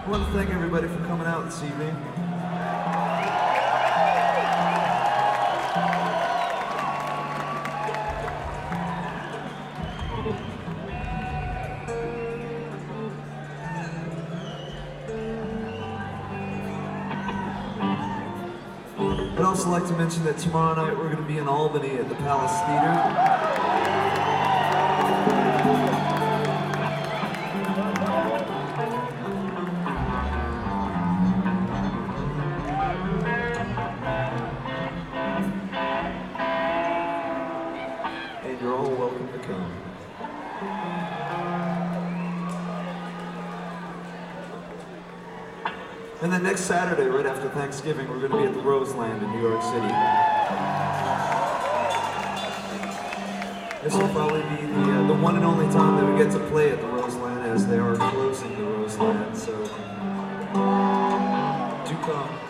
I want to thank everybody for coming out this evening. I'd also like to mention that tomorrow night we're going to be in Albany at the Palace Theater. And you're all welcome to come. And then next Saturday, right after Thanksgiving, we're going to be at the Roseland in New York City. This will probably be the one and only time that we get to play at the Roseland, as they are closing the Roseland, so do come.